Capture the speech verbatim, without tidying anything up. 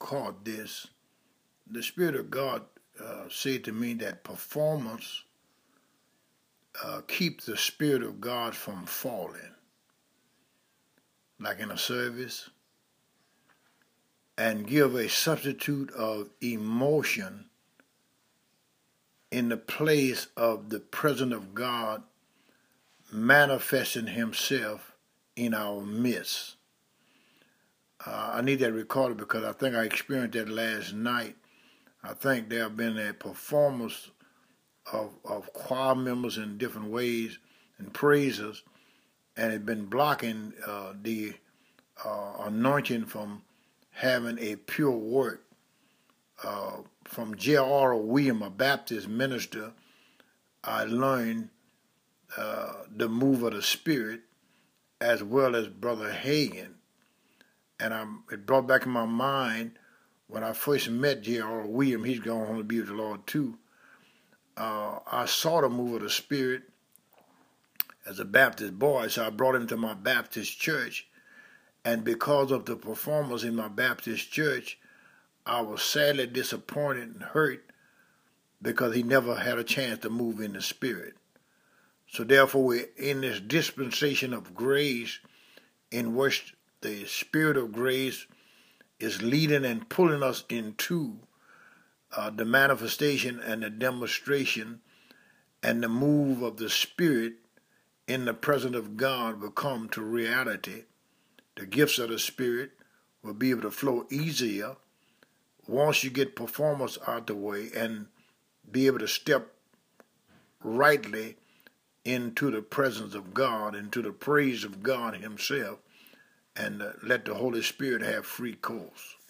caught this. The Spirit of God uh, said to me that performance uh, keeps the Spirit of God from falling, like in a service, and give a substitute of emotion in the place of the presence of God manifesting himself in our midst. Uh, I need that recorded because I think I experienced that last night. I think there have been a performance of, of choir members in different ways and praises, and it's been blocking uh, the uh, anointing from having a pure work. Uh, from J R William, a Baptist minister, I learned uh, the move of the Spirit, as well as Brother Hagin. And I'm, it brought back in my mind when I first met J R William, he's gone home to be with the Lord too. Uh, I saw the move of the Spirit as a Baptist boy, so I brought him to my Baptist church. And because of the performance in my Baptist church, I was sadly disappointed and hurt because he never had a chance to move in the Spirit. So therefore, we're in this dispensation of grace in which the Spirit of grace is leading and pulling us into uh, the manifestation and the demonstration and the move of the Spirit in the presence of God will come to reality. The gifts of the Spirit will be able to flow easier once you get performance out the way and be able to step rightly into the presence of God, into the praise of God himself, and uh, let the Holy Spirit have free course.